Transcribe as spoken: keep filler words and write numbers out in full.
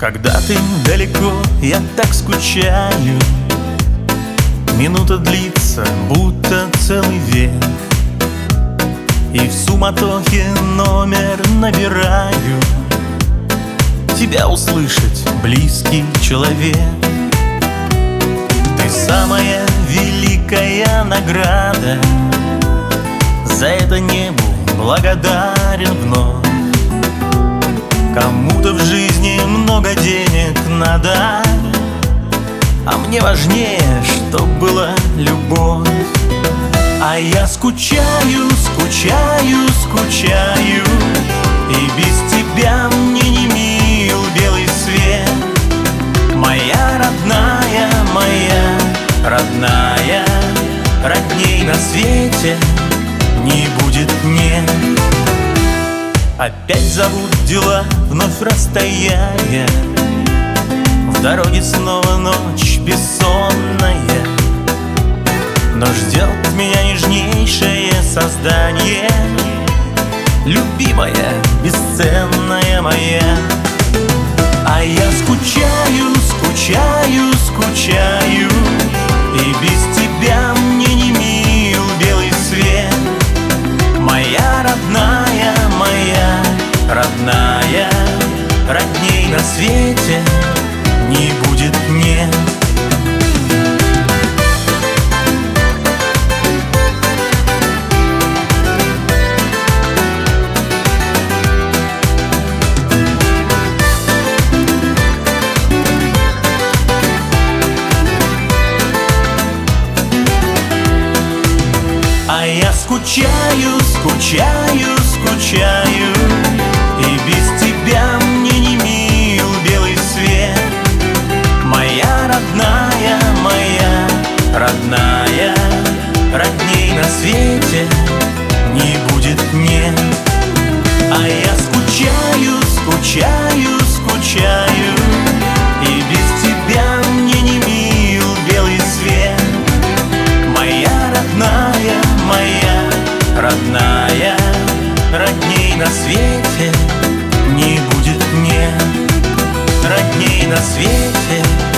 Когда ты далеко, я так скучаю. Минута длится, будто целый век, и в суматохе номер набираю. Тебя услышать, близкий человек. Ты самая великая награда, за это небу благодарен вновь. Кому-то в жизни много денег надо, а мне важнее, чтоб была любовь. А я скучаю, скучаю, скучаю, и без тебя мне не мил белый свет. Моя родная, моя родная, родней на свете не будет, нет. Опять зовут дела, вновь расстояние, в дороге снова ночь бессонная, но ждет меня нежнейшее создание, любимая, бесценная моя. А я скучаю, скучаю, скучаю, и без тебя мне не мил белый свет. Моя родная, моя родная, родней на свете не будет, нет. А я скучаю, скучаю, скучаю, и без тебя мне не мил белый свет. Моя родная, моя родная, родней на свете не будет, нет. А я скучаю, скучаю, скучаю, и без тебя мне не мил белый свет. Моя родная, моя родная, родней на свете не будет, нет. Родней на свете